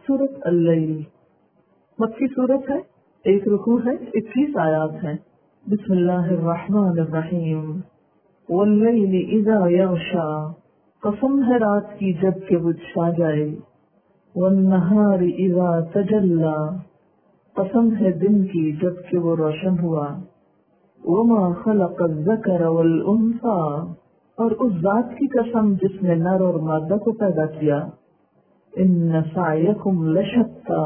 سورۃ اللیل مکی سورت ہے، 1 رکوع ہے، 21 آیات ہیں۔ بسم اللہ الرحمن الرحیم۔ واللیل اذا یغشا، قسم ہے رات کی جب کہ وہ چھا جائے۔ والنہار اذا تجلی، قسم ہے دن کی جب کہ وہ روشن ہوا۔ وما خلق الذکر والانثی، اور اس ذات کی قسم جس نے نر اور مادہ کو پیدا کیا۔ ان سعیکم لشتی،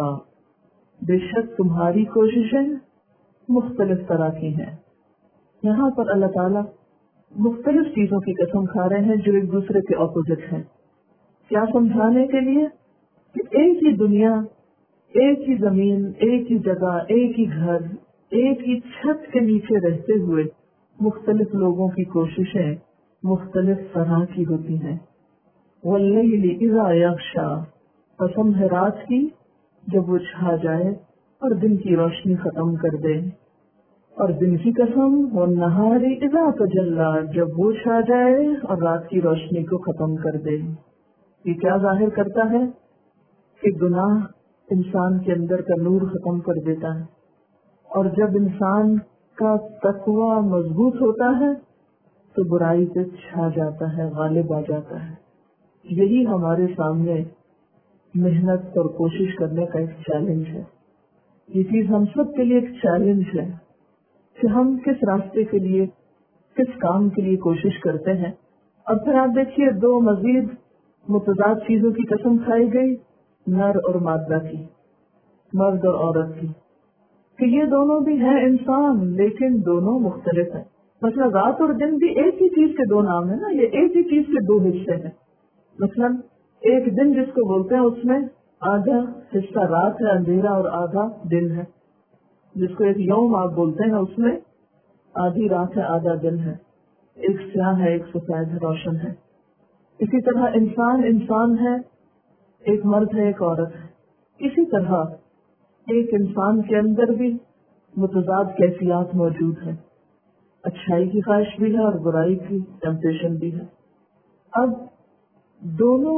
بے شک تمہاری کوششیں مختلف طرح کی ہیں۔ یہاں پر اللہ تعالیٰ مختلف چیزوں کی قسم کھا رہے ہیں جو ایک دوسرے کے اپوزٹ ہیں۔ کیا سمجھانے کے لیے کہ ایک ہی دنیا، ایک ہی زمین، ایک ہی جگہ، ایک ہی گھر، ایک ہی چھت کے نیچے رہتے ہوئے مختلف لوگوں کی کوششیں مختلف طرح کی ہوتی ہیں۔ واللیل اذا یغشا، قسم ہے رات کی جب وہ چھا جائے اور دن کی روشنی ختم کر دے۔ اور دن کی قسم والنہار اذا تجلی، جب وہ چھا جائے اور رات کی روشنی کو ختم کر دے۔ یہ کیا ظاہر کرتا ہے کہ گناہ انسان کے اندر کا نور ختم کر دیتا ہے، اور جب انسان کا تقوی مضبوط ہوتا ہے تو برائی پہ چھا جاتا ہے، غالب آ جاتا ہے۔ یہی ہمارے سامنے محنت اور کوشش کرنے کا ایک چیلنج ہے۔ یہ چیز ہم سب کے لیے ایک چیلنج ہے کہ ہم کس راستے کے لیے، کس کام کے لیے کوشش کرتے ہیں۔ اور پھر آپ دیکھیے 2 مزید متضاد چیزوں کی قسم کھائی گئی، نر اور مادہ کی، مرد اور عورت کی، کہ یہ دونوں بھی ہیں انسان لیکن دونوں مختلف ہیں۔ مثلا رات اور دن بھی ایک ہی چیز کے 2 نام ہیں نا، یہ ایک ہی چیز کے 2 حصے ہیں۔ مثلا ایک دن جس کو بولتے ہیں اس میں آدھا حصہ رات ہے، اندھیرا، اور آدھا دن ہے۔ جس کو ایک یوم آپ بولتے ہیں اس میں آدھی رات ہے، آدھا دن ہے، ایک سیاہ ہے، ایک سفید ہے، روشن ہے۔ اسی طرح انسان ہے، ایک مرد ہے، ایک عورت ہے۔ اسی طرح ایک انسان کے اندر بھی متضاد کیفیات موجود ہیں، اچھائی کی خواہش بھی ہے اور برائی کی ٹیمپٹیشن بھی ہے۔ اب دونوں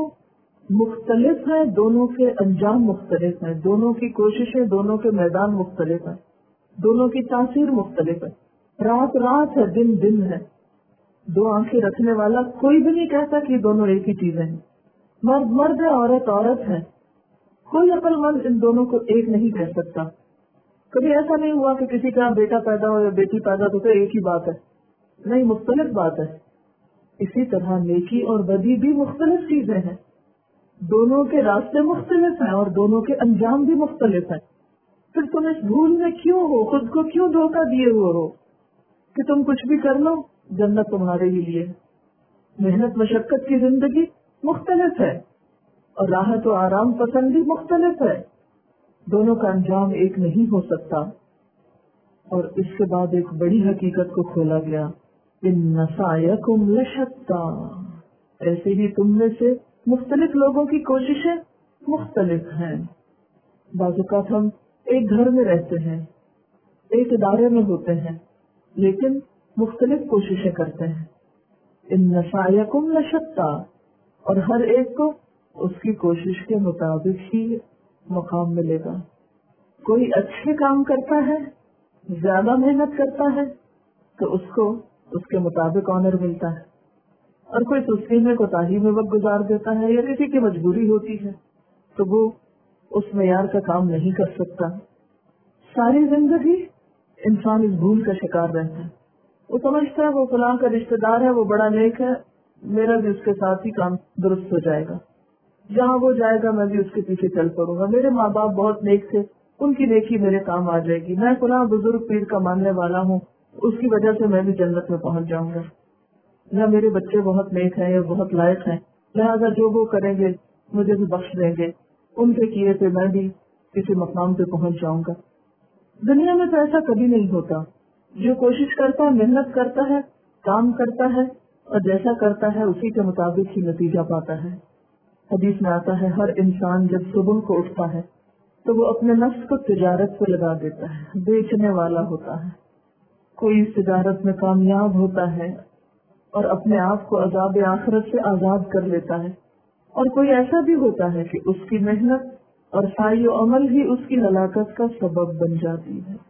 مختلف ہیں، دونوں کے انجام مختلف ہیں، دونوں کی کوششیں، دونوں کے میدان مختلف ہیں، دونوں کی تاثیر مختلف ہے۔ رات ہے، دن ہے۔ 2 آنکھیں رکھنے والا کوئی بھی نہیں کہتا کہ یہ دونوں ایک ہی چیزیں ہیں۔ مرد ہے، عورت ہے، کوئی عقل مند ان دونوں کو ایک نہیں کہہ سکتا۔ کبھی ایسا نہیں ہوا کہ کسی کا بیٹا پیدا ہو یا بیٹی پیدا ہو تو ایک ہی بات ہے، نہیں، مختلف بات ہے۔ اسی طرح نیکی اور بدی بھی مختلف چیزیں ہیں، دونوں کے راستے مختلف ہیں اور دونوں کے انجام بھی مختلف ہیں۔ پھر تم اس بھول میں کیوں ہو، خود کو کیوں دھوکہ دیے ہوئے ہو کہ تم کچھ بھی کر لو جنت تمہارے ہی لیے؟ محنت مشقت کی زندگی مختلف ہے اور راحت و آرام پسندی مختلف ہے، دونوں کا انجام ایک نہیں ہو سکتا۔ اور اس کے بعد ایک بڑی حقیقت کو کھولا گیا، ان سعیکم لشتی، ایسے ہی تم میں سے مختلف لوگوں کی کوششیں مختلف ہیں۔ بعض اوقات ہم ایک گھر میں رہتے ہیں، ایک ادارے میں ہوتے ہیں، لیکن مختلف کوششیں کرتے ہیں۔ ان سعیکم لشتی، اور ہر ایک کو اس کی کوشش کے مطابق ہی مقام ملے گا۔ کوئی اچھے کام کرتا ہے، زیادہ محنت کرتا ہے تو اس کو اس کے مطابق آنر ملتا ہے، اور کوئی سستی میں کوتاہی میں وقت گزار دیتا ہے یا کسی کی مجبوری ہوتی ہے تو وہ اس معیار کا کام نہیں کر سکتا۔ ساری زندگی انسان اس بھول کا شکار رہتا ہے۔ وہ سمجھتا ہے وہ فلاں کا رشتہ دار ہے، وہ بڑا نیک ہے، میرا بھی اس کے ساتھ ہی کام درست ہو جائے گا، جہاں وہ جائے گا میں بھی اس کے پیچھے چل پڑوں گا، میرے ماں باپ بہت نیک تھے، ان کی نیکی میرے کام آ جائے گی، میں فلاں بزرگ پیر کا ماننے والا ہوں، اس کی وجہ سے میں بھی جنت میں پہنچ جاؤں گا، یا میرے بچے بہت نیک ہیں یا بہت لائق ہیں، لہٰذا جو وہ کریں گے مجھے بھی بخش دیں گے، ان کے کیے پہ میں بھی کسی مقام پہ پہنچ جاؤں گا۔ دنیا میں تو ایسا کبھی نہیں ہوتا۔ جو کوشش کرتا ہے، محنت کرتا ہے، کام کرتا ہے اور جیسا کرتا ہے اسی کے مطابق ہی نتیجہ پاتا ہے۔ حدیث میں آتا ہے ہر انسان جب صبح کو اٹھتا ہے تو وہ اپنے نفس کو تجارت پہ لگا دیتا ہے، بیچنے والا ہوتا ہے۔ کوئی اس تجارت میں کامیاب ہوتا ہے اور اپنے آپ کو عذاب آخرت سے آزاد کر لیتا ہے، اور کوئی ایسا بھی ہوتا ہے کہ اس کی محنت اور سعی و عمل ہی اس کی ہلاکت کا سبب بن جاتی ہے.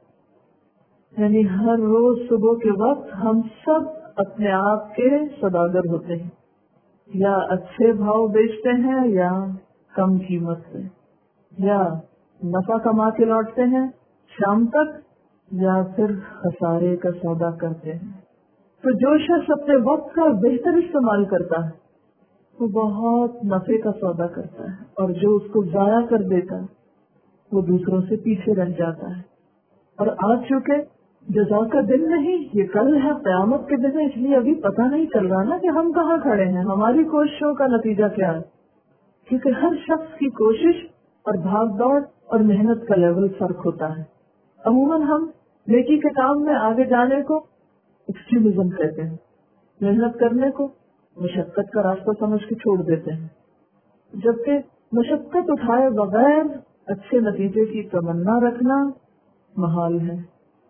یعنی ہر روز صبح کے وقت ہم سب اپنے آپ کے سوداگر ہوتے ہیں، یا اچھے بھاؤ بیچتے ہیں یا کم قیمت سے، یا نفع کما کے لوٹتے ہیں شام تک، یا پھر خسارے کا سودا کرتے ہیں. تو جو شخص اپنے وقت کا بہتر استعمال کرتا ہے وہ بہت نفع کا سودا کرتا ہے، اور جو اس کو ضائع کر دیتا ہے وہ دوسروں سے پیچھے رہ جاتا ہے. اور آج چونکہ جزا کا دن نہیں، یہ کل ہے، قیامت کے دن ہے، اس لیے ابھی پتہ نہیں چل رہا نا کہ ہم کہاں کھڑے ہیں، ہماری کوششوں کا نتیجہ کیا ہے. کیونکہ ہر شخص کی کوشش اور بھاگ دوڑ اور محنت کا لیول فرق ہوتا ہے. عموماً ہم نیکی کے کام میں آگے جانے کو ایکسٹریمزم کہتے ہیں، محنت کرنے کو مشقت کا راستہ سمجھ کے چھوڑ دیتے ہیں، جبکہ مشقت اٹھائے بغیر اچھے نتیجے کی تمنا رکھنا محال ہے.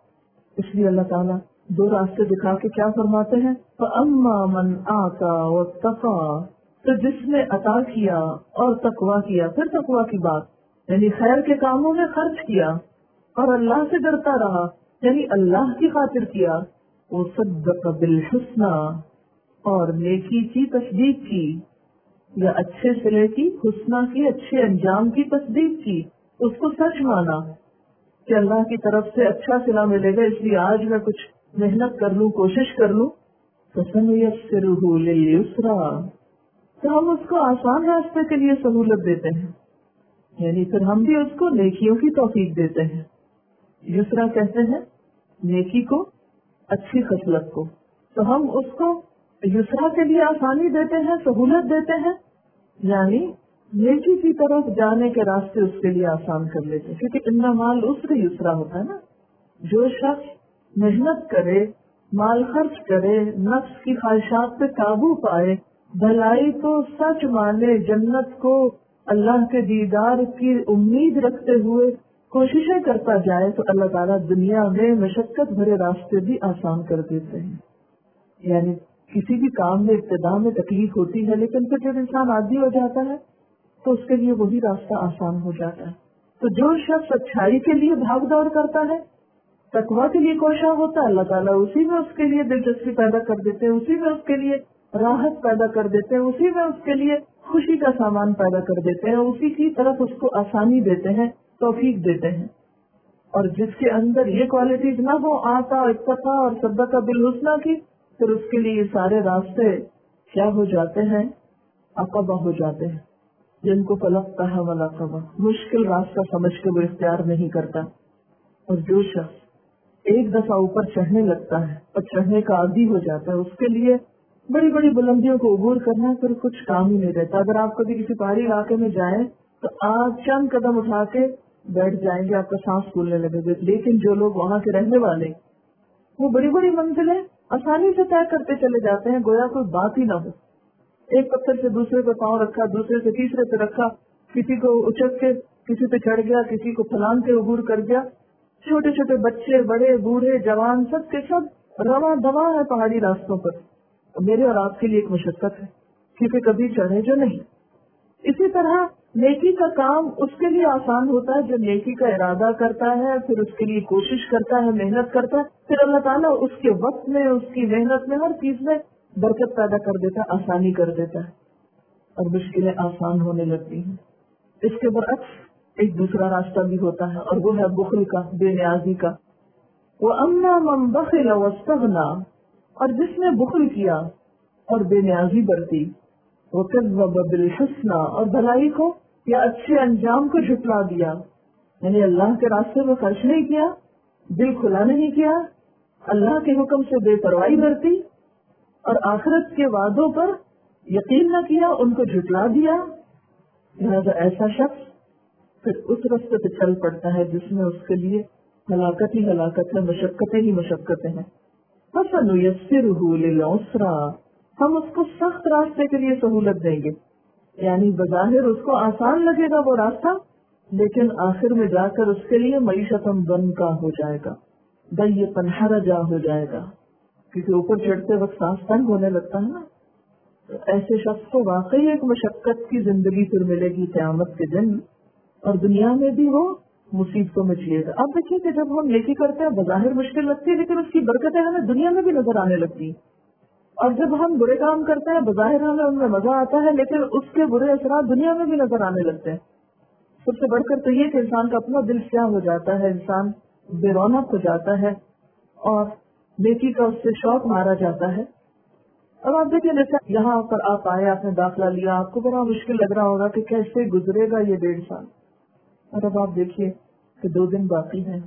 اس لیے اللہ تعالیٰ دو راستے دکھا کے کیا فرماتے ہیں، فَأَمَّا مَنْ آتَى وَاتَّقَى، تو جس نے عطا کیا اور تقویٰ کیا. پھر تقویٰ کی بات یعنی خیر کے کاموں میں خرچ کیا اور اللہ سے ڈرتا رہا، یعنی اللہ کی خاطر کیا. وَصَدَّقَ بِالْحُسْنَى، اور نیکی کی تصدیق کی، یا اچھے صلے کی، حسنہ کی، اچھے انجام کی تصدیق کی، اس کو سچ مانا کہ اللہ کی طرف سے اچھا صلہ ملے گا، اس لیے آج میں کچھ محنت کر لوں، کوشش کر لوں. فَسَنُيَسِّرُهُ لِلْيُسْرَى، تو ہم اس کو آسان راستے کے لیے سہولت دیتے ہیں، یعنی پھر ہم بھی اس کو نیکیوں کی توفیق دیتے ہیں. یسرا کہتے ہیں نیکی کو، اچھی خصلت کو، تو ہم اس کو یسرا کے لیے آسانی دیتے ہیں، سہولت دیتے ہیں، یعنی نیکی کی طرف جانے کے راستے اس کے لیے آسان کر لیتے ہیں. کیونکہ ان مال عسر یسرا ہوتا ہے نا. جو شخص محنت کرے، مال خرچ کرے، نفس کی خواہشات پہ قابو پائے، بھلائی کو سچ مانے، جنت کو، اللہ کے دیدار کی امید رکھتے ہوئے کوششیں کرتا جائے، تو اللہ تعالیٰ دنیا میں مشقت بھرے راستے بھی آسان کر دیتے ہیں. یعنی کسی بھی کام میں ابتدا میں تکلیف ہوتی ہے، لیکن پھر جب انسان عادی ہو جاتا ہے تو اس کے لیے وہی راستہ آسان ہو جاتا ہے. تو جو شخص اچھائی کے لیے بھاگ دوڑ کرتا ہے، تقویٰ کے لیے کوشاں ہوتا ہے، اللہ تعالیٰ اسی میں اس کے لیے دلچسپی پیدا کر دیتے ہیں، اسی میں اس کے لیے راحت پیدا کر دیتے ہیں، اسی میں اس کے لیے خوشی کا سامان پیدا کر دیتے ہیں، اسی کی طرف اس کو آسانی دیتے ہیں، توفیق دیتے ہیں. اور جس کے اندر یہ کوالٹیز نہ ہو، آتا، اتقا اور صدقہ بالحسنہ کی، پھر اس کے لیے یہ سارے راستے کیا ہو جاتے ہیں، عقبہ ہو جاتے ہیں، جن کو فلقتہ والعقبہ، مشکل راستہ سمجھ کے وہ اختیار نہیں کرتا. اور جو شخص ایک دفعہ اوپر چڑھنے لگتا ہے اور چڑھنے کا عادی ہو جاتا ہے، اس کے لیے بڑی بڑی بلندیوں کو عبور کرنا پھر کچھ کام ہی نہیں رہتا. اگر آپ کبھی کسی پہاڑی علاقے میں جائیں تو آپ چند قدم اٹھا کے بیٹھ جائیں گے، آپ کا سانس پھولنے لگے گا. لیکن جو لوگ وہاں کے رہنے والے وہ بڑی بڑی منزلیں آسانی سے طے کرتے چلے جاتے ہیں، گویا کوئی بات ہی نہ ہو. ایک پتھر سے دوسرے پہ پاؤں رکھا، دوسرے سے تیسرے پہ رکھا، کسی کو اچک کے کسی پہ چڑھ گیا، کسی کو پھلانگ کے عبور کر گیا. چھوٹے چھوٹے بچے، بڑے، بوڑھے، جوان، سب کے سب رواں دواں ہے پہاڑی راستوں پر. میرے اور آپ کے لیے ایک مشقت ہے، کیونکہ کبھی چڑھے جو نہیں. اسی طرح نیکی کا کام اس کے لیے آسان ہوتا ہے جو نیکی کا ارادہ کرتا ہے، پھر اس کے لیے کوشش کرتا ہے، محنت کرتا ہے، پھر اللہ تعالیٰ اس کے وقت میں، اس کی محنت میں، ہر چیز میں برکت پیدا کر دیتا ہے، آسانی کر دیتا ہے اور مشکلیں آسان ہونے لگتی ہیں. اس کے برعکس ایک دوسرا راستہ بھی ہوتا ہے، اور وہ ہے بخل کا، بے نیازی کا. وَأَمَّا مَنْ بَخِلَ وَاسْتَغْنَى، اور جس نے بخل کیا اور بے نیازی برتی، وَكَذَّبَ بِالْحُسْنَى، اور بھلائی کو یا اچھے انجام کو جھٹلا دیا، یعنی اللہ کے راستے میں خرچ نہیں کیا، دل کھلا نہیں کیا، اللہ کے حکم سے بے پرواہی برتی، اور آخرت کے وعدوں پر یقین نہ کیا، ان کو جھٹلا دیا. لہذا ایسا شخص پھر اس راستے پہ چل پڑتا ہے جس میں اس کے لیے ہلاکت ہی ہلاکت ہے، مشقتیں ہی مشقتیں ہیں. فَسَنُيَسِّرُهُ لِلْعُسْرَى، ہم اس کو سخت راستے کے لیے سہولت دیں گے. یعنی بظاہر اس کو آسان لگے گا وہ راستہ، لیکن آخر میں جا کر اس کے لیے معیشتاً ضنکا ہو جائے گا، ضیقاً حرجا ہو جائے گا، کیونکہ اوپر چڑھتے وقت سانس تنگ ہونے لگتا ہے نا. تو ایسے شخص کو واقعی ایک مشقت کی زندگی پھر ملے گی قیامت کے دن. اور دنیا میں بھی وہ مصیبتوں میں جیے گا. اب دیکھیے کہ جب ہم نیکی کرتے ہیں بظاہر مشکل لگتی ہے لیکن اس کی برکتیں ہمیں دنیا میں بھی نظر آنے لگتی ہیں. اور جب ہم برے کام کرتے ہیں بظاہر ہمیں ان میں مزہ آتا ہے لیکن اس کے برے اثرات دنیا میں بھی نظر آنے لگتے ہیں. سب سے بڑھ کر تو یہ کہ انسان کا اپنا دل سیاہ ہو جاتا ہے, انسان بے رونق ہو جاتا ہے اور نیکی کا اس سے شوق مارا جاتا ہے. اب آپ دیکھیں جیسے یہاں پر آپ آئے, آپ نے داخلہ لیا, آپ کو بڑا مشکل لگ رہا ہوگا کہ کیسے گزرے گا یہ 1.5 سال. اور اب آپ دیکھیے کہ 2 دن باقی ہیں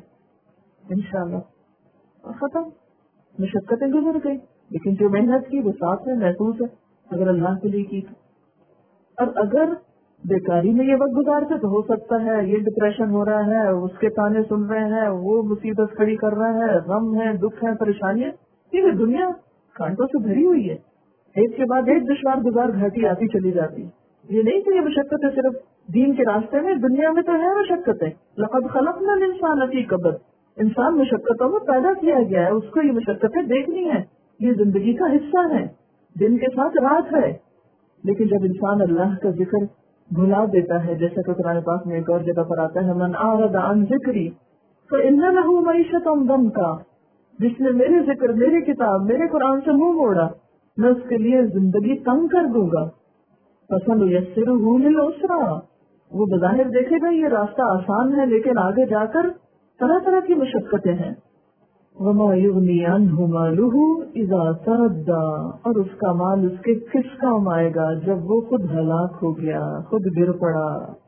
انشاءاللہ ختم. مشقتیں گزر گئی لیکن جو محنت کی وہ ساتھ میں محفوظ ہے اگر اللہ کے لیے کی تو. اور اگر بیکاری میں یہ وقت گزارتے تو ہو سکتا ہے یہ ڈپریشن ہو رہا ہے, اس کے تانے سن رہے ہیں, وہ مصیبت کھڑی کر رہا ہے, غم ہے, دکھ ہے, پریشانیاں. یہ دنیا کانٹوں سے بھری ہوئی ہے, ایک کے بعد ایک دشوار گزار گھاٹی آتی چلی جاتی. یہ نہیں کہ یہ مشقت ہے صرف دین کے راستے میں, دنیا میں تو ہے مشقتیں. لقد خلقنا الانسان فی کبد, انسان مشقتوں میں پیدا کیا گیا ہے, اس کو یہ مشقتیں دیکھنی ہے, یہ زندگی کا حصہ ہے, دن کے ساتھ رات ہے. لیکن جب انسان اللہ کا ذکر بھلا دیتا ہے, جیسا کہ قرآن پاک میں ایک اور جگہ پر آتا ہے, من اعرض عن ذکری فإن له معیشۃ ضنکا, جس نے میرے ذکر, میری کتاب, میرے قرآن سے منہ موڑا میں اس کے لیے زندگی تنگ کر دوں گا. فسنیسرہ للعسریٰ, وہ بظاہر دیکھے گا یہ راستہ آسان ہے لیکن آگے جا کر طرح طرح کی مشقتیں ہیں. وما یغنی عنہ مالہ اذا تردی, اور اس کا مال اس کے کس کام آئے گا جب وہ خود ہلاک ہو گیا, خود گر پڑا.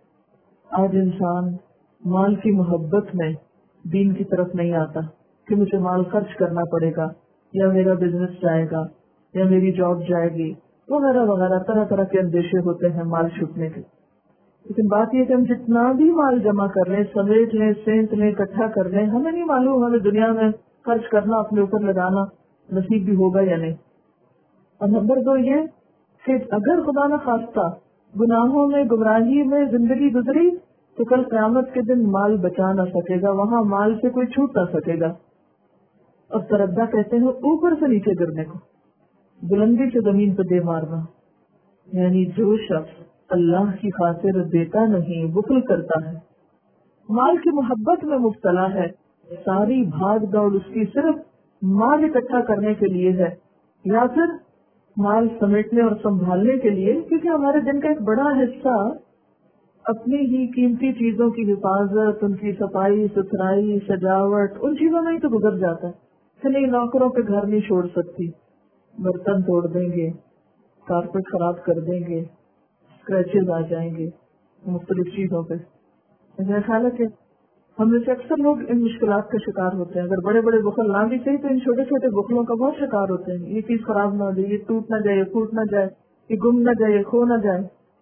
آج انسان مال کی محبت میں دین کی طرف نہیں آتا کہ مجھے مال خرچ کرنا پڑے گا, یا میرا بزنس جائے گا, یا میری جاب جائے گی, وغیرہ وغیرہ. طرح طرح کے اندیشے ہوتے ہیں مال چھوٹنے کے. لیکن بات یہ کہ ہم جتنا بھی مال جمع کر لیں, سمیٹ لیں, سینت لیں, اکٹھا کر لیں, ہمیں نہیں معلوم ہمیں دنیا میں خرچ کرنا, اپنے اوپر لگانا نصیب بھی ہوگا یا نہیں. اور نمبر 2 یہ کہ اگر خدا نہ خواستہ گناہوں میں, گمراہی میں زندگی گزری تو کل قیامت کے دن مال بچا نہ سکے گا, وہاں مال سے کوئی چھوٹ نہ سکے گا. اب تردہ کہتے ہیں اوپر سے نیچے گرنے کو, بلندی سے زمین پہ دے مارنا. یعنی جو شخص اللہ کی خاطر دیتا نہیں, بخل کرتا ہے, مال کی محبت میں مبتلا ہے, ساری بھاگ دوڑ اس کی صرف مال اکٹھا کرنے کے لیے ہے, یا پھر مال سمیٹنے اور سنبھالنے کے لیے, کیونکہ ہمارے دن کا ایک بڑا حصہ اپنی ہی قیمتی چیزوں کی حفاظت, ان کی صفائی ستھرائی, سجاوٹ, ان چیزوں میں ہی تو گزر جاتا ہے. چلیے نوکروں پہ گھر نہیں چھوڑ سکتی, برتن توڑ دیں گے, کارپیٹ خراب کر دیں گے, اسکریچز آ جائیں گے مختلف چیزوں پہ. میرا خیال ہے کہ ہم میں سے اکثر لوگ ان مشکلات کا شکار ہوتے ہیں. اگر بڑے بڑے بخل نہ بھی صحیح تو ان چھوٹے چھوٹے بخلوں کا بہت شکار ہوتے ہیں. یہ چیز خراب نہ ہو جائے, یہ ٹوٹ نہ جائے, یہ پھوٹ نہ جائے, یہ گم نہ جائے, یہ کھو نہ جائے.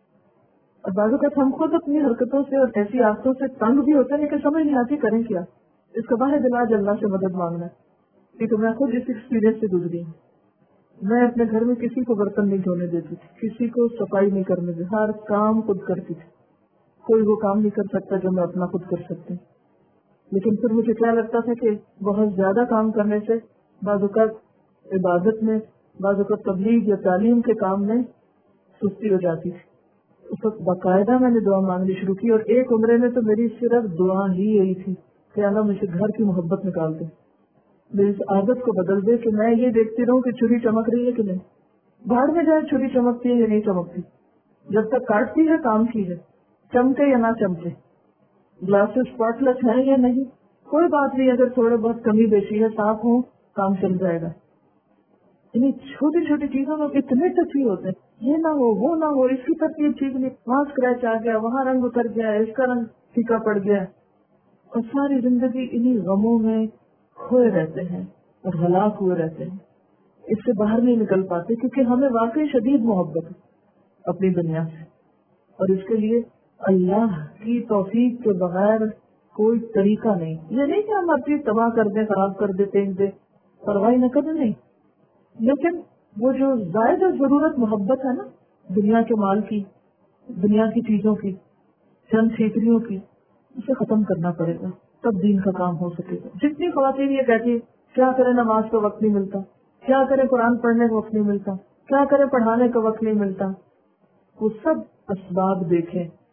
اور بعض اوقات ہم خود اپنی حرکتوں سے اور ایسی عادتوں سے تنگ بھی ہوتے ہیں کہ سمجھ نہیں آتی کریں کیا. اس کا واحد علاج اللہ سے مدد مانگنا ہے, کیونکہ میں خود اس ایکسپیرینس سے گزری ہوں. میں اپنے گھر میں کسی کو برتن نہیں دھونے دیتی تھی, کسی کو صفائی نہیں کرنے دیتی, ہر کام خود کرتی تھی. کوئی وہ کام نہیں کر سکتا جو میں اپنا خود کر سکتی. لیکن پھر مجھے کیا لگتا تھا کہ بہت زیادہ کام کرنے سے بعض اوقات عبادت میں, بعض اوقات تبلیغ یا تعلیم کے کام میں سستی ہو جاتی تھی. اس وقت باقاعدہ میں نے دعا مانگنی شروع کی, اور ایک عمرے میں تو میری صرف دعا ہی یہی تھی کہ اللہ مجھے گھر کی محبت نکال دے, میری اس عادت کو بدل دے کہ میں یہ دیکھتی رہوں کہ چھری چمک رہی ہے کہ نہیں. بھاڑ میں جائے چھری چمکتی ہے یا نہیں چمکتی, جب تک کاٹتی ہے کام کی ہے, چمکے یا نہ چمکے, گلاسز اسپاٹلیس ہے یا نہیں, کوئی بات نہیں, اگر تھوڑے بہت کمی بیشی ہے صاف ہو کام چل جائے گا. یعنی چھوٹی چھوٹی چیزوں میں اتنے ٹچی ہوتے ہیں, یہ نہ ہو, وہ نہ ہو, اس کی ترتیب ٹھیک نہیں, وہاں اسکریچ آ گیا, وہاں رنگ اتر گیا, اس کا رنگ پھیکا پڑ گیا, اور ساری زندگی انہی غموں میں کھوئے رہتے ہیں اور ہلاک ہوئے رہتے ہیں. اس سے باہر نہیں نکل پاتے کیونکہ ہمیں واقعی شدید محبت ہے اپنی دنیا سے, اور اس کے لیے اللہ کی توفیق کے بغیر کوئی طریقہ نہیں. یہ نہیں کہ ہم ہر چیز تباہ کر دیں, خراب کر دیں, پھینک دیں, پرواہ نہ کریں, نہیں. لیکن وہ جو زائد ضرورت محبت ہے نا دنیا کے مال کی, دنیا کی چیزوں کی, چند ٹھیکریوں کی, اسے ختم کرنا پڑے گا, تب دین کا کام ہو سکے گا. جتنی خواتین یہ کہتی کیا کریں نماز کا وقت نہیں ملتا, کیا کریں قرآن پڑھنے کا وقت نہیں ملتا, کیا کریں پڑھانے کا وقت نہیں ملتا, وہ سب اسباب دیکھیں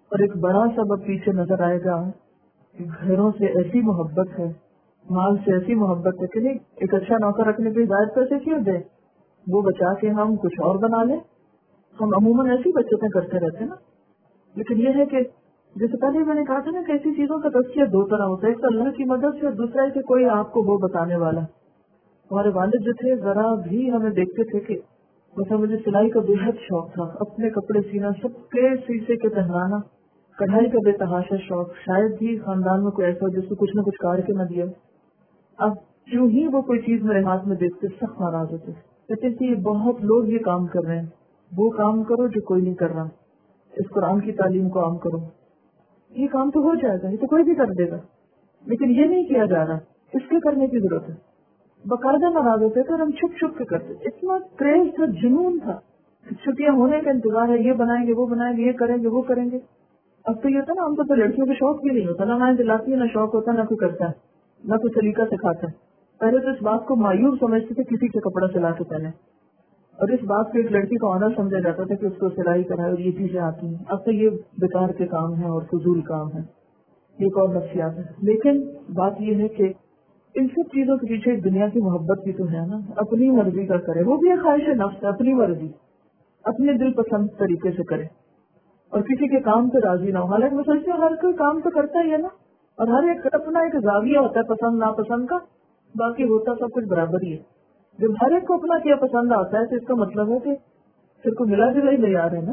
اور ایک بڑا سبب پیچھے نظر آئے گا کہ گھروں سے ایسی محبت ہے، مال سے ایسی محبت ہے کہ نہیں ایک اچھا نوکر رکھنے کے زائد پیسے کیوں دیں، وہ بچا کے ہم کچھ اور بنا لیں. ہم عموماً ایسی بچتیں کرتے رہتے ہیں نا. لیکن یہ ہے کہ جیسے پہلے میں نے کہا تھا نا کہ ایسی چیزوں کا تذکیہ دو طرح ہوتا ہے، ایک تو اللہ کی مدد سے اور دوسرا ہے کہ کوئی آپ کو وہ بتانے والا. ہمارے والد جو تھے ذرا بھی ہمیں دیکھتے تھے کہ مثلا مجھے سلائی کا بے حد شوق تھا، اپنے کپڑے سینا، سب کے شیشے کے پہنانا، کڑھائی کا بے تحاشا شوق. شاید ہی خاندان میں کوئی ایسا ہو جس کو کچھ نہ کچھ کاٹ کے نہ دیا. اب کیوں ہی وہ کوئی چیز میرے ہاتھ میں دیکھتے سخت ناراض ہوتے، کہتے کہ بہت لوگ یہ کام کر رہے ہیں، وہ کام کرو جو کوئی نہیں کر رہا، اس قرآن کی تعلیم کو عام کرو. یہ کام تو ہو جائے گا، یہ تو کوئی بھی کر دے گا، لیکن یہ نہیں کیا جا رہا، اس کے کرنے کی ضرورت ہے. باقاعدہ ناراض ہوتے تھے اور ہم چھپ چھپ کے کرتے. اتنا کریز تھا، جنون تھا، چھٹیاں ہونے کا انتظار ہے، یہ بنائیں گے وہ بنائیں گے، یہ کریں گے وہ کریں گے. اب تو یہ ہوتا نا ہم تو لڑکیوں کو شوق بھی نہیں ہوتا، نہ مائیں دلاتی ہے، نہ شوق ہوتا، نہ کوئی کرتا ہے، نہ کوئی سلیقہ سکھاتا ہے. پہلے تو اس بات کو مایوب سمجھتے تھے کسی سے کپڑا سلا کے پہنے، اور اس بات کو ایک لڑکی کا آنر سمجھا جاتا تھا کہ اس کو سلائی کرائے اور یہ چیزیں آتی ہیں. اب تو یہ بیکار کے کام ہے اور فضول کام ہے، ایک اور نفسیات ہے. لیکن بات یہ ہے کہ ان سب چیزوں کے پیچھے دنیا کی محبت بھی تو ہے نا. اپنی مرضی کا کرے، وہ بھی ایک خواہش نفس ہے، اپنی مرضی اپنے دل پسند طریقے سے کرے اور کسی کے کام پہ راضی نہ ہو. حالانکہ میں سوچتی ہوں ہر کوئی کام تو کرتا ہی ہے نا، اور ہر ایک اپنا ایک زاویہ ہوتا ہے پسند ناپسند کا، باقی ہوتا سب کچھ برابر ہی ہے. جب ہر ایک کو اپنا کیا پسند آتا ہے تو اس کا مطلب ہے کہ پھر کو ملا جلا ہی معیار ہے نا.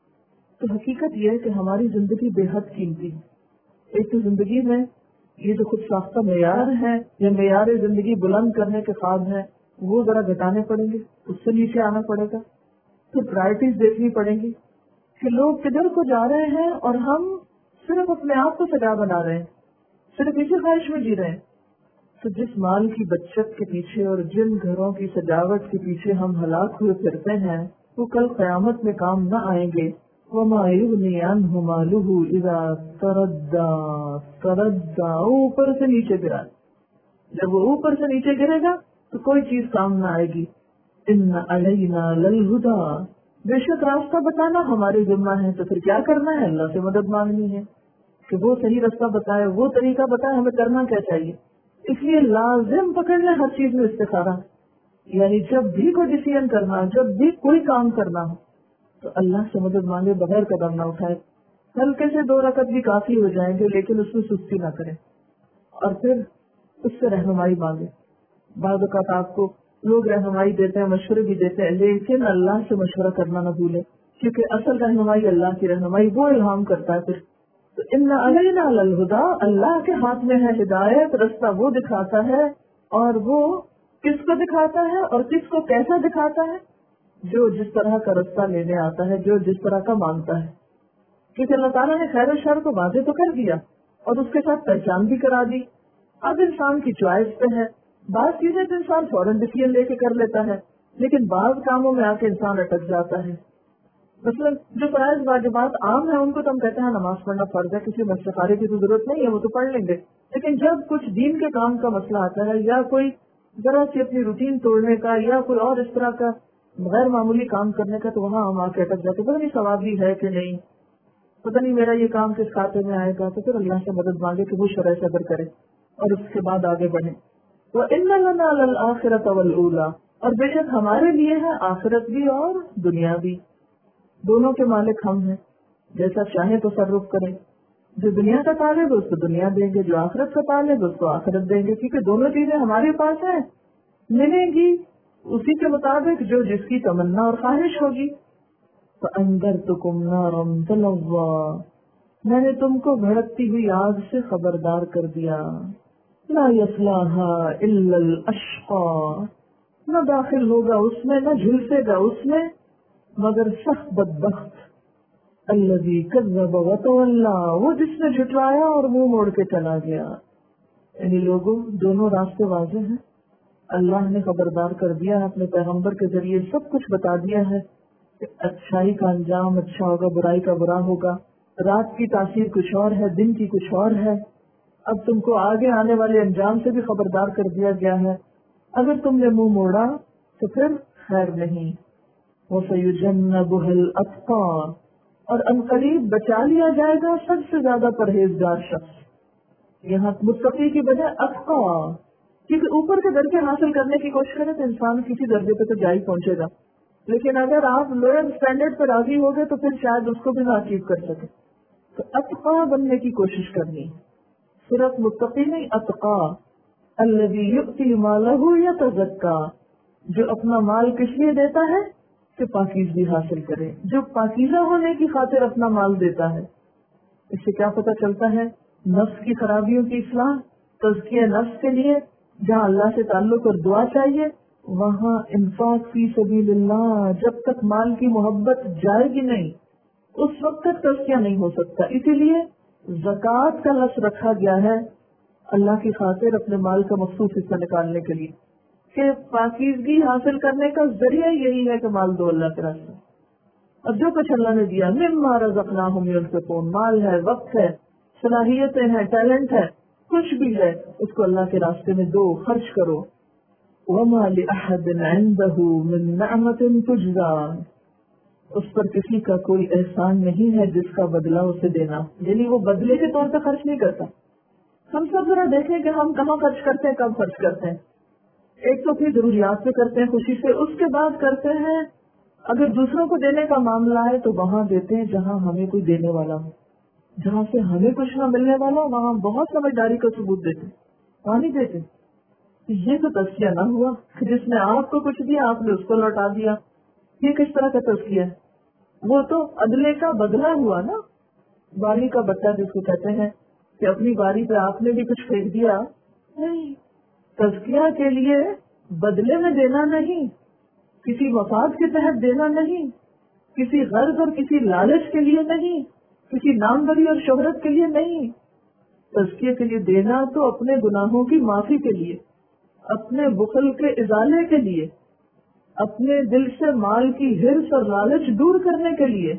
تو حقیقت یہ ہے کہ ہماری زندگی بے حد قیمتی ہے. ایک تو زندگی میں یہ جو خود ساختہ معیار ہے یا معیار زندگی بلند کرنے کے خواب ہیں وہ ذرا گھٹانے پڑیں گے، اس سے نیچے آنا پڑے گا. پھر پرائرٹیز دیکھنی پڑیں گی کہ لوگ کدھر کو جا رہے ہیں اور ہم صرف اپنے آپ کو سجا بنا رہے ہیں، صرف اسی خواہش میں جی رہے ہیں. تو جس مال کی بچت کے پیچھے اور جن گھروں کی سجاوٹ کے پیچھے ہم ہلاک ہوئے پھرتے ہیں وہ کل قیامت میں کام نہ آئیں گے. وَمَا يُغْنِي عَنْهُ مَالُهُ إِذَا تَرَدَّى اوپر سے نیچے گرا. جب وہ اوپر سے نیچے گرے گا تو کوئی چیز کام نہ آئے گی. إِنَّ عَلَيْنَا لَلْهُدَى، بے شک راستہ بتانا ہماری ذمہ ہے. تو پھر کیا کرنا ہے؟ اللہ سے مدد مانگنی ہے کہ وہ صحیح راستہ بتائے، وہ طریقہ بتائے، ہمیں کرنا کیا چاہیے. اس لیے لازم پکڑ لیں ہر چیز میں استخارہ. یعنی جب بھی کوئی ڈیسیژن کرنا، جب بھی کوئی کام کرنا ہو تو اللہ سے مدد مانگے بغیر قدم نہ اٹھائے. ہلکے سے 2 رکعت بھی کافی ہو جائیں گے لیکن اس میں سستی نہ کریں اور پھر اس سے رہنمائی مانگے. بعض اوقات آپ کو لوگ رہنمائی دیتے ہیں، مشورے بھی دیتے ہیں، لیکن اللہ سے مشورہ کرنا نہ بھولے کیونکہ اصل رہنمائی اللہ کی رہنمائی، وہ الہام کرتا ہے. پھر تو ان علینا للہدیٰ، اللہ کے ہاتھ میں ہے ہدایت، رستہ وہ دکھاتا ہے. اور وہ کس کو دکھاتا ہے اور کس کو کیسا دکھاتا ہے؟ جو جس طرح کا رستہ لینے آتا ہے، جو جس طرح کا مانگتا ہے. کیونکہ اللہ تعالیٰ نے خیر و شر کو واضح تو کر دیا اور اس کے ساتھ پہچان بھی کرا دی. اب انسان کی چوائس پہ ہے. بعض چیزیں تو انسان فوراً ڈیسیژن لے کے کر لیتا ہے لیکن بعض کاموں میں آ کے انسان اٹک جاتا ہے. مثلاً جو فرائض واجبات عام ہیں ان کو تو ہم کہتے ہیں نماز پڑھنا فرض ہے، کسی میں استخارے کی تو ضرورت نہیں ہے، وہ تو پڑھ لیں گے. لیکن جب کچھ دین کے کام کا مسئلہ آتا ہے یا کوئی ذرا سی اپنی روٹین توڑنے کا یا کوئی اور اس طرح کا غیر معمولی کام کرنے کا، تو وہاں ہم آ کے اٹک جاتے. پتہ نہیں ثواب بھی ہے کہ نہیں، پتہ نہیں میرا یہ کام کس کھاتے میں آئے گا. تو پھر اللہ سے مدد مانگے کہ وہ شرع صبر کرے اور اس کے بعد آگے بڑھے. وَإِنَّ لَنَا لَلْآخِرَةَ وَالْأُولَىٰ، اور بے شک ہمارے لیے ہے آخرت بھی اور دنیا بھی. دونوں کے مالک ہم ہیں، جیسا چاہیں تصرف کریں. جو دنیا کا طالب ہے اس کو دنیا دیں گے، جو آخرت کا طالب ہے اس کو آخرت دیں گے، کیونکہ دونوں چیزیں ہمارے پاس ہیں، ملیں گی اسی کے مطابق جو جس کی تمنا اور خواہش ہوگی. فَأَنذَرْتُكُمْ نَارًا تَلَظَّىٰ، میں نے تم کو بھڑکتی ہوئی آگ سے خبردار کر دیا. لَا يَصْلَاهَا إِلَّا الْأَشْقَىٰ، نہ داخل ہوگا اس میں، نہ جھلسے گا اس میں مگر سخت بدبخت. الذی کذب وتولیٰ، وہ جس نے جھٹلایا اور منہ موڑ کے چلا گیا. یعنی لوگوں دونوں راستے واضح ہیں. اللہ نے خبردار کر دیا ہے، اپنے پیغمبر کے ذریعے سب کچھ بتا دیا ہے کہ اچھائی کا انجام اچھا ہوگا، برائی کا برا ہوگا. رات کی تاثیر کچھ اور ہے، دن کی کچھ اور ہے. اب تم کو آگے آنے والے انجام سے بھی خبردار کر دیا گیا ہے. اگر تم نے منہ موڑا تو پھر خیر نہیں. وَسَيُجَنَّبُهَا الْأَتْقَىٰ، اور عنقریب بچا لیا جائے گا سب سے زیادہ پرہیزگار شخص. یہاں متقی کی بجائے اتقا، کیونکہ اوپر کے درجے حاصل کرنے کی کوشش کرے تو انسان کسی درجے پہ تو جا ہی پہنچے گا، لیکن اگر آپ لوئر اسٹینڈرڈ پر راضی ہو گئے تو پھر شاید اس کو بھی نہ اچیو کر سکے. تو اتقا بننے کی کوشش کرنی، صرف متقی نہیں، اتقا الذی یؤتی مالہ یتزکا، جو اپنا مال کس لیے دیتا ہے کہ پاکیزگی حاصل کرے، جو پاکیزہ ہونے کی خاطر اپنا مال دیتا ہے. اس سے کیا پتہ چلتا ہے؟ نفس کی خرابیوں کی اصلاح، تزکیہ نفس کے لیے جہاں اللہ سے تعلق اور دعا چاہیے وہاں انفاق فی سبیل اللہ. جب تک مال کی محبت جائے گی نہیں اس وقت تک تزکیہ نہیں ہو سکتا. اسی لیے زکوٰۃ کا لفظ رکھا گیا ہے اللہ کی خاطر اپنے مال کا مخصوص حصہ نکالنے کے لیے، کہ پاکیزگی حاصل کرنے کا ذریعہ یہی ہے کہ مال دو اللہ کے راستے. اور جو کچھ اللہ نے دیا مما رزقناہم ينفقون، مال ہے، وقت ہے، صلاحیتیں ہیں، ٹیلنٹ ہے، کچھ بھی ہے اس کو اللہ کے راستے میں دو، خرچ کرو. وما لأحد عنده من نعمة تجزى، اس پر کسی کا کوئی احسان نہیں ہے جس کا بدلہ اسے دینا، یعنی وہ بدلے کے طور پہ خرچ نہیں کرتا. ہم سب ذرا دیکھیں کہ ہم کہاں خرچ کرتے ہیں، کب خرچ کرتے ہیں. ایک تو اپنی ضروریات پہ کرتے ہیں خوشی سے، اس کے بعد کرتے ہیں اگر دوسروں کو دینے کا معاملہ ہے تو وہاں دیتے ہیں جہاں ہمیں کوئی دینے والا ہو. جہاں سے ہمیں کچھ نہ ملنے والا ہو وہاں بہت سمجھداری کا ثبوت دیتے، وہاں نہیں دیتے. یہ تو تزکیہ نہ ہوا کہ جس نے آپ کو کچھ دیا آپ نے اس کو لوٹا دیا. یہ کس طرح کا تزکیہ ہے؟ وہ تو عدلے کا بدلہ ہوا نا. باری کا بٹا جس کو کہتے ہیں کہ اپنی باری پہ آپ نے بھی کچھ پھینک دیا نہیں. تزکیہ کے لیے بدلے میں دینا نہیں، کسی مفاد کے تحت دینا نہیں، کسی غرض اور کسی لالچ کے لیے نہیں، کسی ناموری اور شہرت کے لیے نہیں. تزکیے کے لیے دینا تو اپنے گناہوں کی معافی کے لیے، اپنے بخل کے ازالے کے لیے، اپنے دل سے مال کی حرص اور لالچ دور کرنے کے لیے.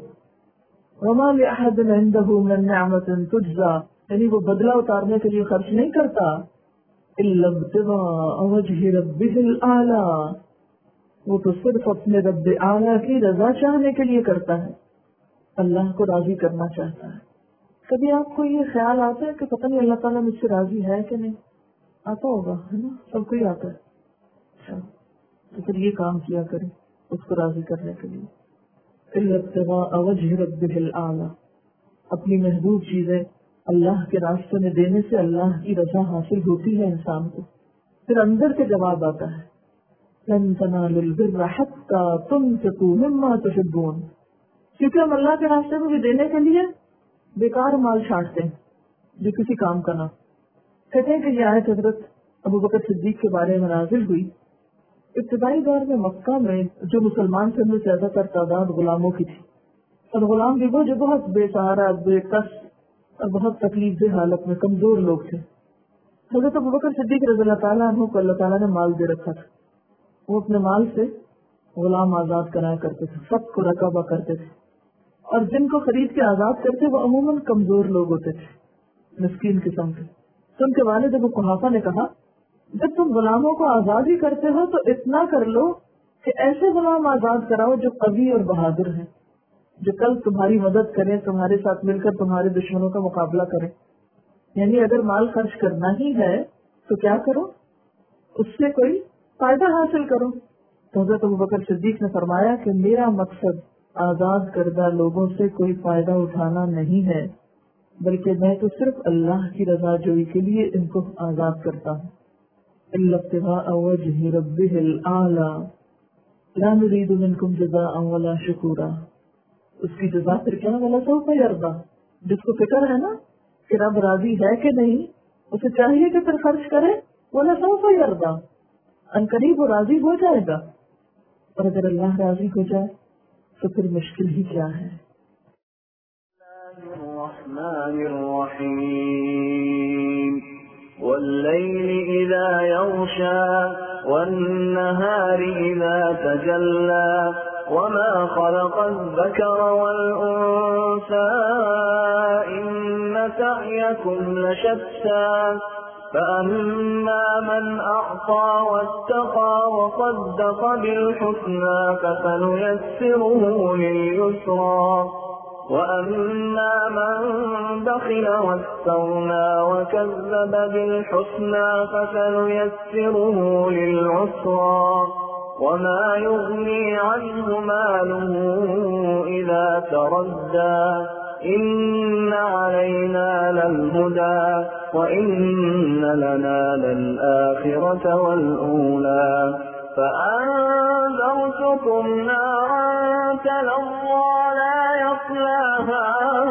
وما لأحد عنده من نعمة تجزى، یعنی وہ بدلہ اتارنے کے لیے خرچ نہیں کرتا. الا ابتغاء وجه ربه الاعلى، وہ تو صرف اپنے رب اعلیٰ کی رضا چاہنے کے لیے کرتا ہے، اللہ کو راضی کرنا چاہتا ہے. کبھی آپ کو یہ خیال آتا ہے کہ پتہ نہیں اللہ تعالیٰ مجھ سے راضی ہے کہ نہیں؟ آتا ہوگا، ہے نا، سب کو ہی آتا ہے. اچھا تو پھر یہ کام کیا کرے اس کو راضی کرنے کے لیے. الا ابتغاء وجه ربه الاعلى، اپنی محبوب چیزیں اللہ کے راستے میں دینے سے اللہ کی رضا حاصل ہوتی ہے انسان کو. پھر اندر سے جواب آتا ہے لن تنالوا البر حتى تنفقوا مما تحبون، کیونکہ ہم اللہ کے راستے میں بھی دینے کے لیے بیکار مال چھانٹتے ہیں جو کسی کام کا نہ. کہتے ہیں کہ یہ آیت حضرت ابوبکر صدیق کے بارے میں نازل ہوئی. ابتدائی دور میں مکہ میں جو مسلمان تھے ان میں زیادہ تر تعداد غلاموں کی تھی، اور غلام بھی وہ جو بہت بے سہارا، بے کس اور بہت تکلیف دہ حالت میں کمزور لوگ تھے. حضرت ابوبکر صدیق رضی اللہ تعالیٰ عنہ کو اللہ تعالیٰ نے مال دے رکھا تھا. وہ اپنے مال سے غلام آزاد کرایا کرتے تھے، سب کو رقابہ کرتے تھے، اور جن کو خرید کے آزاد کرتے وہ عموماً کمزور لوگ ہوتے تھے، مسکین قسم کے. تو ان کے والد ابو قحافہ نے کہا جب تم غلاموں کو آزاد ہی کرتے ہو تو اتنا کر لو کہ ایسے غلام آزاد کراؤ جو قوی اور بہادر ہیں، جو کل تمہاری مدد کریں، تمہارے ساتھ مل کر تمہارے دشمنوں کا مقابلہ کریں. یعنی اگر مال خرچ کرنا ہی ہے تو کیا کرو، اس سے کوئی فائدہ حاصل کرو. تو حضرت ابوبکر صدیق نے فرمایا کہ میرا مقصد آزاد کردہ لوگوں سے کوئی فائدہ اٹھانا نہیں ہے، بلکہ میں تو صرف اللہ کی رضا جوئی کے لیے ان کو آزاد کرتا ہوں. الا ابتغاء وجه ربه الاعلى لا نريد منكم جزاء ولا شكورا. اس کی جزا پھر کیا، ولا سوف يرضى، جس کو فکر ہے نا کہ رب راضی ہے کہ نہیں اسے چاہیے کہ پھر خرچ کرے. ولا سوف يرضى، ان قریب وہ راضی ہو جائے گا. اور اگر اللہ راضی ہو جائے تو پھر مشکل ہی کیا ہے. الرحمن الرحیم واللیل اذا یغشی والنہار اذا تجلی وما خلق الذکر والانثى ان سعیکم لشتى فأما من أعطى واتقى وصدق بالحسنى فسنيسره لليسرى وأما من بخل واستغنى وكذب بالحسنى فسنيسره للعسرى وما يغني عنه ماله إذا تردى إن علينا للهدى وإن لنا للآخرة والأولى فأنذرتكم نارا تلظى لا يصلاها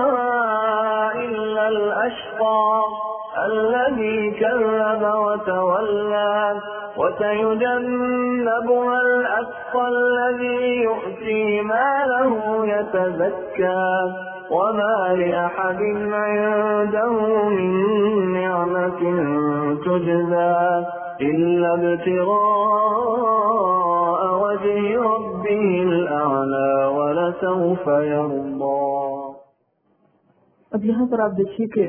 إلا الأشقى الذي كذب وتولى وسيجنبها الأتقى الذي يؤتي ماله يتزكى وما لأحد عنده من نعمة تجزى إلا ابتغاء وجه ربه الأعلى ولسوف يرضى. اب یہاں پر آپ دیکھیے کہ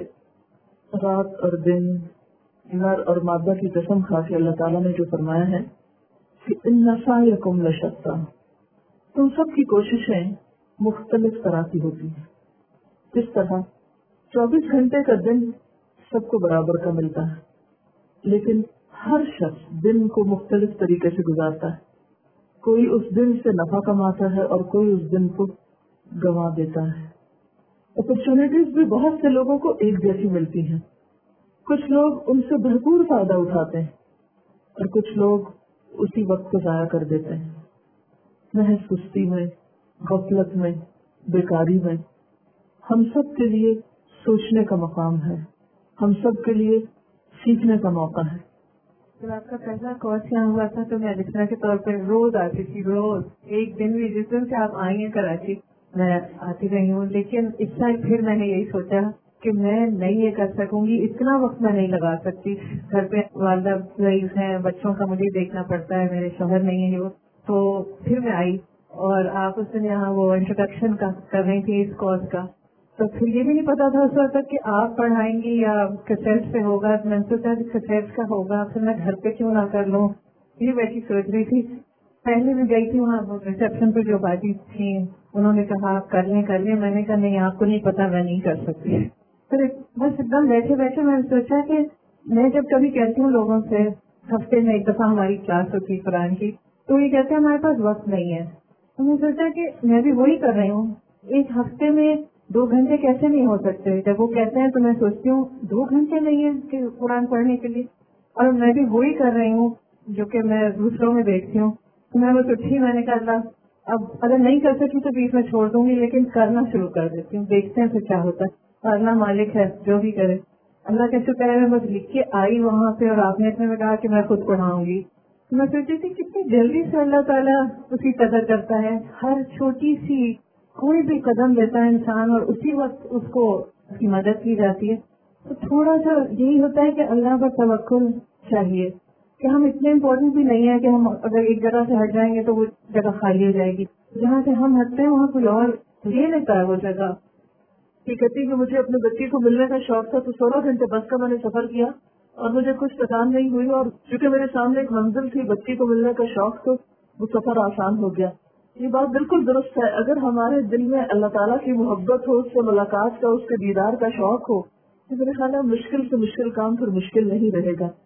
رات اور دن، نر اور مادہ کی قسم کھا کے اللہ تعالیٰ نے جو فرمایا ہے کہ ان سعیکم لشتیٰ، تم سب کی کوششیں مختلف طرح کی ہوتی ہیں. کس طرح 24 گھنٹے کا دن سب کو برابر کا ملتا ہے، لیکن ہر شخص دن کو مختلف طریقے سے گزارتا ہے. کوئی اس دن سے نفع کماتا ہے اور کوئی اس دن کو گنوا دیتا ہے. اپرچونٹیز بھی بہت سے لوگوں کو ایک جیسی ملتی ہیں. کچھ لوگ ان سے بھرپور فائدہ اٹھاتے ہیں اور کچھ لوگ اسی وقت کو ضائع کر دیتے ہیں محض سستی میں، غفلت میں، بیکاری میں. ہم سب کے لیے سوچنے کا مقام ہے، ہم سب کے لیے سیکھنے کا موقع ہے. جب آپ کا پہلا کورس یہاں ہوا تھا تو میں لکھنا کے طور پر روز آتی تھی، روز ایک دن بھی جس دن سے آپ آئی ہیں کراچی میں آتی رہی ہوں. لیکن اس سال پھر میں نے یہی سوچا کہ میں نہیں یہ کر سکوں گی، اتنا وقت میں نہیں لگا سکتی. گھر پہ والدہ ضعیف ہیں، بچوں کا مجھے دیکھنا پڑتا ہے، میرے شوہر نہیں ہے وہ. تو پھر میں آئی اور آپ اس دن یہاں وہ انٹروڈکشن کا کر رہی تھی اس کورس کا. تو پھر یہ بھی نہیں پتا تھا اس وقت کہ آپ پڑھائیں گی یا کیسیٹ پہ ہوگا. میں نے سوچا کہ کیسیٹ کا ہوگا، پھر میں گھر پہ کیوں نہ کر لوں، یہ بیٹھی سوچ رہی تھی. پہلے میں گئی تھی وہاں ریسپشن پہ جو باجی تھی انہوں نے کہا آپ کر لیں. میں نے کہا نہیں، آپ کو نہیں پتا، میں نہیں کر سکتی. پھر بس ایک دم بیٹھے بیٹھے میں نے سوچا کہ میں جب کبھی کہتی ہوں لوگوں سے، ہفتے میں ایک دفعہ ہماری کلاس ہوتی ہے قرآن کی، تو یہ کہتے ہیں ہمارے پاس وقت نہیں ہے. تو میں سوچا کہ میں بھی وہی کر رہی ہوں. ایک ہفتے میں 2 گھنٹے کیسے نہیں ہو سکتے؟ جب وہ کہتے ہیں تو میں سوچتی ہوں 2 گھنٹے نہیں ہے کہ قرآن پڑھنے کے لیے. اور میں بھی وہی کر رہی ہوں جو کہ میں دوسروں میں دیکھتی ہوں. میں بس اٹھی، میں نے کہا اللہ اب اگر نہیں کر سکی تو بیچ میں چھوڑ دوں گی، لیکن کرنا شروع کر دیتی ہوں، دیکھتے ہیں پھر کیا ہوتا ہے. اور اللہ مالک ہے جو بھی کرے. اللہ کے شکر ہے میں بس لکھ کے آئی وہاں پہ اور آپ نے اتنے میں کہا کہ میں خود پڑھاؤں گی. میں سوچی تھی کتنی جلدی سے اللہ تعالیٰ اس کی قدر کرتا ہے. ہر چھوٹی سی کوئی بھی قدم لیتا ہے انسان اور اسی وقت اس کو اس کی مدد کی جاتی ہے. تو تھوڑا سا یہی ہوتا ہے کہ اللہ پر توکل چاہیے کہ ہم اتنے امپورٹنٹ بھی نہیں ہیں کہ ہم اگر ایک جگہ سے ہٹ جائیں گے تو وہ جگہ خالی ہو جائے گی. جہاں سے ہم ہٹتے ہیں وہاں کوئی اور لے لیتا ہے وہ جگہ. یہ کہتی کہ مجھے اپنے بچے کو ملنے کا شوق تھا تو 16 گھنٹے بس کا میں نے سفر کیا اور مجھے کچھ تھکان نہیں ہوئی، اور چونکہ میرے سامنے ایک منزل تھی، بچی کو ملنے کا شوق، تو وہ سفر آسان ہو گیا. یہ بات بالکل درست ہے. اگر ہمارے دل میں اللہ تعالیٰ کی محبت ہو، اس سے ملاقات کا، اس کے دیدار کا شوق ہو، تو میرے خیال ہے مشکل سے مشکل کام پھر مشکل نہیں رہے گا.